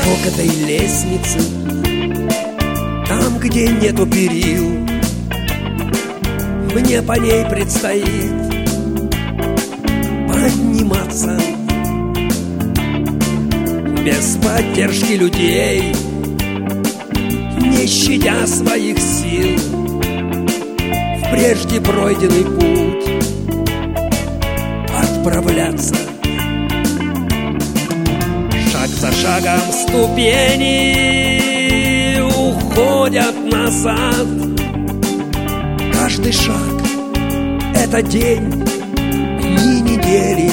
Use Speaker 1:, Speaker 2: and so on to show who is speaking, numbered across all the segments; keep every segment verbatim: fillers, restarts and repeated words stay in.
Speaker 1: покатой лестницы, там, где нету перил, мне по ней предстоит подниматься. Без поддержки людей, не щадя своих сил, в прежде пройденный путь отправляться. Шаг за шагом ступени уходят назад. Каждый шаг — это день, дни, недели,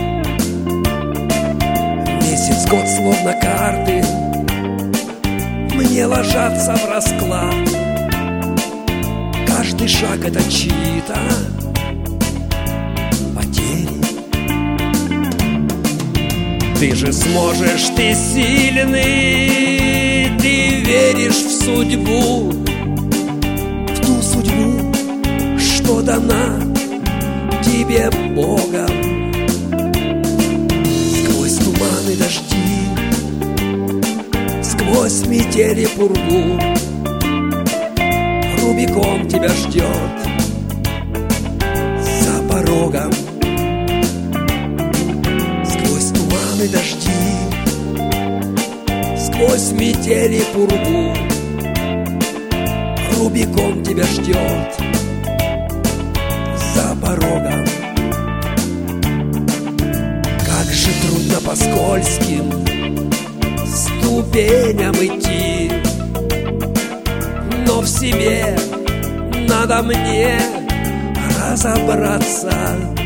Speaker 1: месяц, год, словно карты мне ложатся в расклад. Каждый шаг — это чьи-то потери. Ты же сможешь, ты сильный, ты веришь в судьбу, в ту судьбу, что дана тебе Богом. Сквозь туманы, дожди, сквозь метели, пургу, Рубикон тебя ждет за порогом. Сквозь туманы, дожди, сквозь метели, пургу, Рубикон тебя ждет за порогом. Как же трудно по скользким ступеням идти, но в себе надо мне разобраться.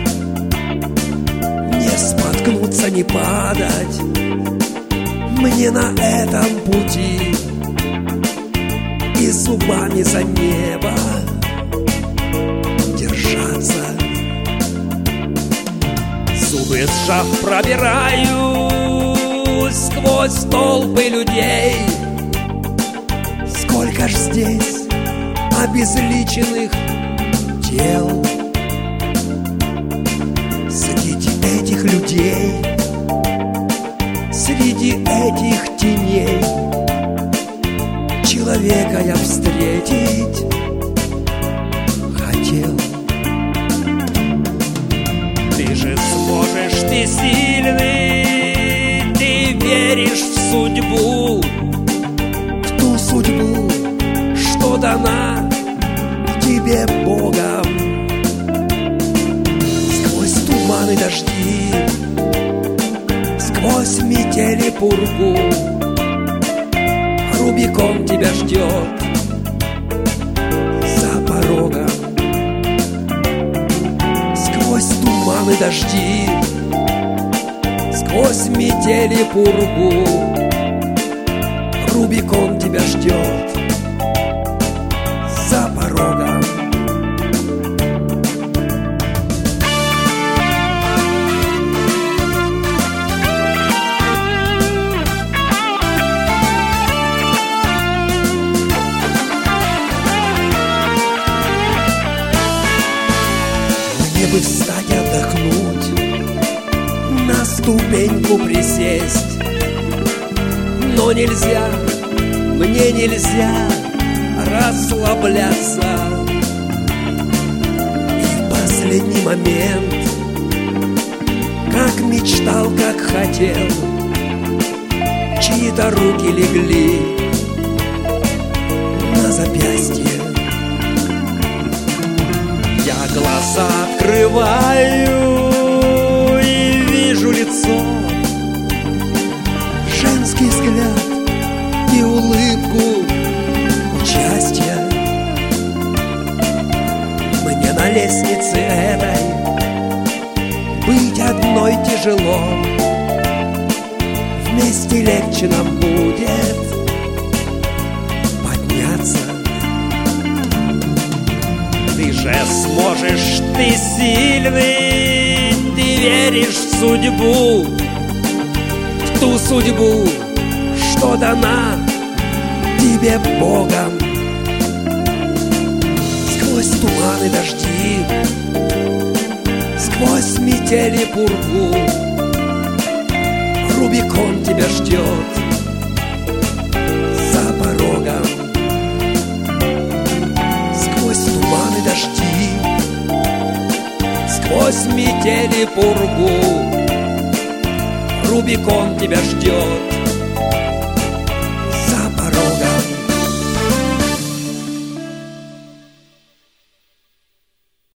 Speaker 1: Не споткнуться, не падать мне на этом пути, и зубами за небо держаться. Зубы сжав, пробираюсь сквозь толпы людей. Сколько ж здесь обезличенных тел среди этих людей, среди этих теней. Человека я встретить хотел. Ты же сможешь, ты сильный, ты веришь в судьбу, в ту судьбу, что дана тебе Богом. Сквозь туманы, дожди, сквозь метели, пургу, Рубикон тебя ждет за порогом. Сквозь туманы, дожди, сквозь метели, пургу, Рубикон тебя ждет за порогом. Мне бы встать, отдохнуть, на ступеньку присесть, но нельзя, мне нельзя расслабляться. И в последний момент, как мечтал, как хотел, чьи-то руки легли на запястье. Я глаза открываю и вижу лицо, женский взгляд и улыбку участия. Мне на лестнице этой быть одной тяжело, вместе легче нам будет подняться. Ты же сможешь, ты сильный, ты веришь в судьбу, в ту судьбу, что дана тебе Богом. Сквозь туманы, дожди, сквозь метели, пургу, Рубикон тебя ждет метели пургу. Рубикон тебя ждет,